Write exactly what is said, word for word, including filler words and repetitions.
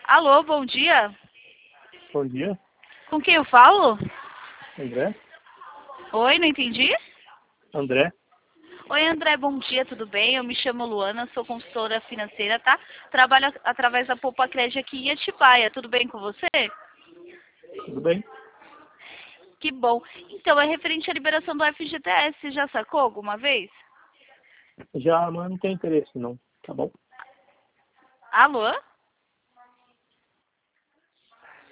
Alô, bom dia. Bom dia, Com quem eu falo? André. Oi, não entendi? André, Oi, André, bom dia, tudo bem? Eu me chamo Luana, sou consultora financeira, tá? Trabalho a- através da Poupa Crédito aqui em Atibaia, tudo bem com você? tudo bem? Que bom. Então, é referente à liberação do F G T S, já sacou alguma vez? Já, mas não tem interesse não, tá bom? Alô?